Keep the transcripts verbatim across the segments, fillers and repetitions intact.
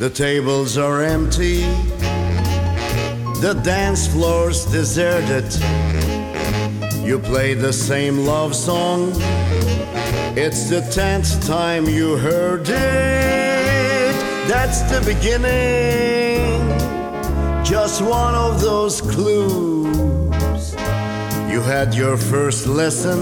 The tables are empty, the dance floor's deserted. You play the same love song, it's the tenth time you heard it. That's the beginning, just one of those clues. You had your first lesson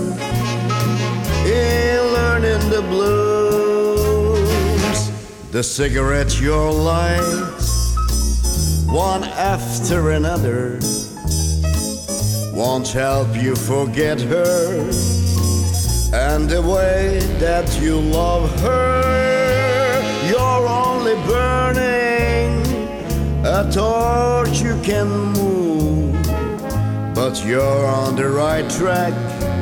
in learning the blues. The cigarette you light, one after another, won't help you forget her and the way that you love her. You're only burning a torch you can move, but you're on the right track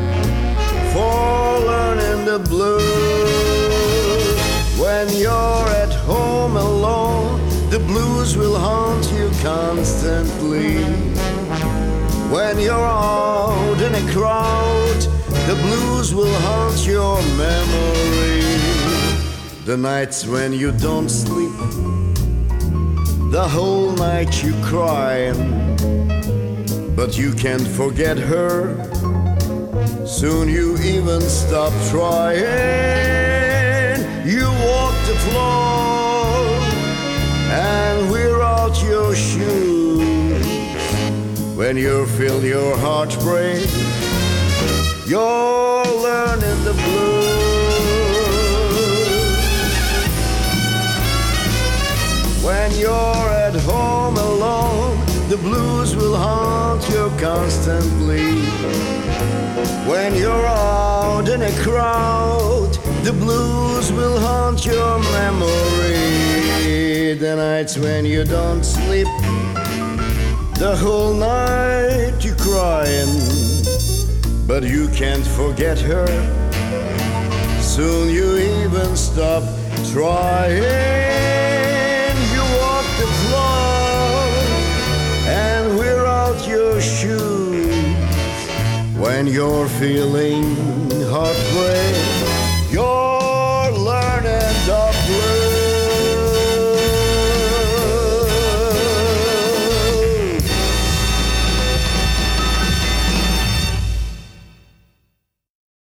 for learning the blues. When you're at home alone, the blues will haunt you constantly. When you're out in a crowd, the blues will haunt your memory. The nights when you don't sleep, the whole night you crying, but you can't forget her. Soon you even stop trying. You walk the floor and wear out your shoes. When you feel your heart break, you're learning the blues. When you're at home alone, the blues will haunt you constantly. When you're out in a crowd, the blues will haunt your memory. The nights when you don't sleep, the whole night you're crying, but you can't forget her. Soon you even stop trying. You walk the floor and wear out your shoes. When you're feeling heartbreak,